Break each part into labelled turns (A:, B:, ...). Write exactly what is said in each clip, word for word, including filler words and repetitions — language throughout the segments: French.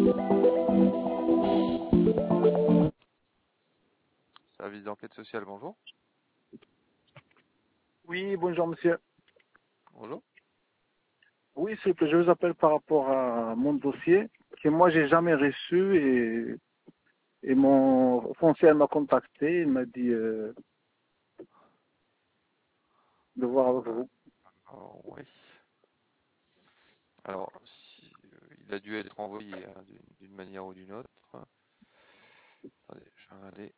A: Service d'enquête sociale, bonjour.
B: Oui, bonjour monsieur.
A: Bonjour.
B: Oui, c'est que je vous appelle par rapport à mon dossier que moi j'ai jamais reçu et, et mon foncier m'a contacté, il m'a dit euh, de voir avec
A: Euh,
B: vous.
A: alors, oui. Alors, si, euh, il a dû être envoyé hein, d'une d'une manière ou d'une autre. Attendez, je vais regarder.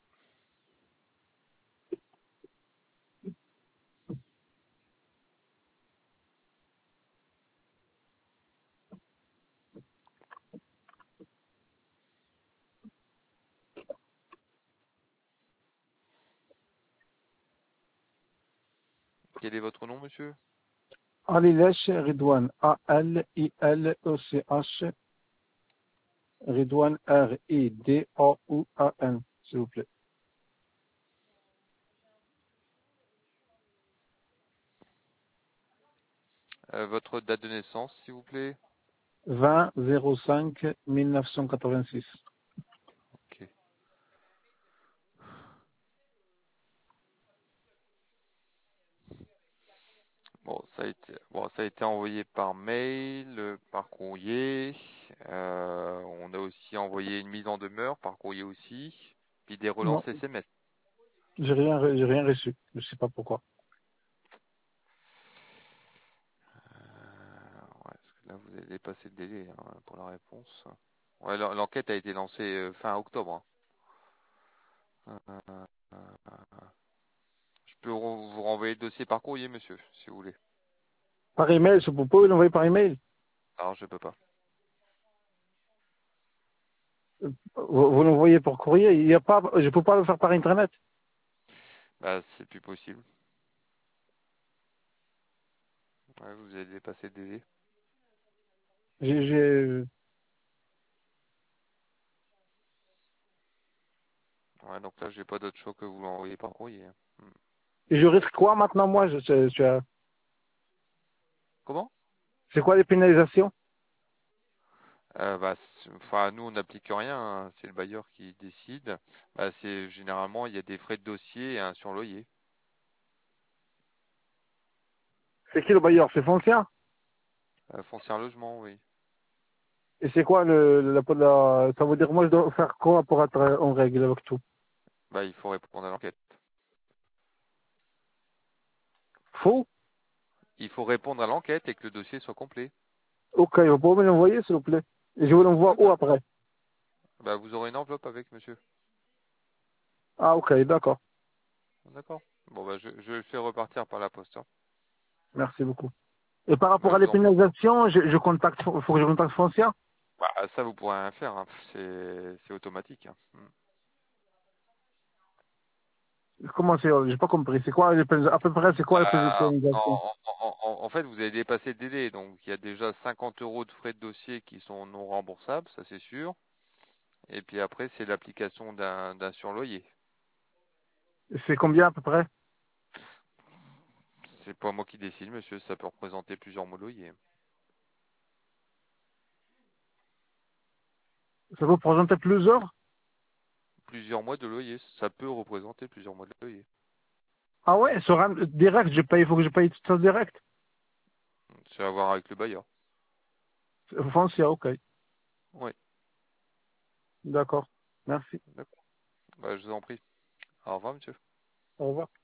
A: Quel est votre nom, monsieur?
B: Alilesh Ridwan, A L I L E C H, Ridwan R I D A U A N, s'il vous plaît.
A: Euh, votre date de naissance, s'il vous plaît.
B: vingt zéro cinq mille neuf cent quatre-vingt-six.
A: Ok. Bon, ça a été, bon, ça a été envoyé par mail, euh, par courrier. Euh, on a aussi envoyé une mise en demeure par courrier aussi, puis des
B: Non,
A: relances S M S.
B: j'ai rien, re- j'ai rien reçu. Je sais pas pourquoi.
A: Euh, ouais, parce que là, vous avez dépassé le délai hein, pour la réponse. Ouais, l'en- l'enquête a été lancée euh, fin octobre. Hein. Euh, euh, je peux re- vous renvoyer le dossier par courrier, monsieur, si vous voulez.
B: Par email, vous pouvez l'envoyer par email.
A: Alors, je peux pas.
B: Vous, vous l'envoyez par courrier. Il y a pas, je peux pas le faire par internet.
A: Bah, c'est plus possible. Ouais, vous avez dépassé le délai.
B: J'ai, j'ai-
A: Ouais, donc là, j'ai pas d'autre choix que vous l'envoyer par courrier. Hein. Hmm.
B: Et je risque quoi maintenant, moi je, je- je-
A: Comment?
B: C'est quoi les pénalisations?
A: Euh, bah, c'est- enfin, nous, on n'applique rien. Hein. C'est le bailleur qui décide. Bah, c'est généralement, il y a des frais de dossier et un surloyer.
B: C'est qui le bailleur? C'est Foncia?
A: Euh, foncier logement, oui.
B: Et c'est quoi le, la, la- ça veut dire moi je dois faire quoi pour être en règle avec tout?
A: Bah, il faut répondre à l'enquête.
B: Faux?
A: Il faut répondre à l'enquête et que le dossier soit complet.
B: Ok, vous pouvez me l'envoyer s'il vous plaît. Et je vous l'envoie
A: Ouais,
B: où
A: bah,
B: après?
A: bah, vous aurez une enveloppe avec, monsieur.
B: Ah ok, d'accord.
A: D'accord. Bon, bah, je, je le fais repartir par la poste. Hein.
B: Merci beaucoup. Et par
A: Bah,
B: rapport à
A: je
B: les
A: vous en prie.
B: pénalisations, je, je contacte, faut que je contacte Foncia?
A: Bah, ça, vous pourrez rien faire. Hein. C'est, c'est automatique. Hein. Hmm.
B: Comment c'est? J'ai pas compris. C'est quoi les pénalisations? À peu près, c'est quoi les
A: Bah,
B: pénalisations?
A: en, en- en- en fait, vous avez dépassé le délai. Donc, il y a déjà cinquante euros de frais de dossier qui sont non remboursables, ça c'est sûr. Et puis après, c'est l'application d'un, d'un surloyer.
B: C'est combien à peu près?
A: C'est pas moi qui décide, monsieur. Ça peut représenter plusieurs mois de loyer.
B: Ça peut représenter plusieurs?
A: Plusieurs mois de loyer. Ça peut représenter plusieurs mois de loyer.
B: Ah ouais, sur un direct, je paye, il faut que je paye tout ça direct.
A: C'est à voir avec le bailleur.
B: Foncia, ok.
A: Oui,
B: D'accord. Merci.
A: d'accord. Bah, je vous en prie. Au revoir, monsieur.
B: Au revoir.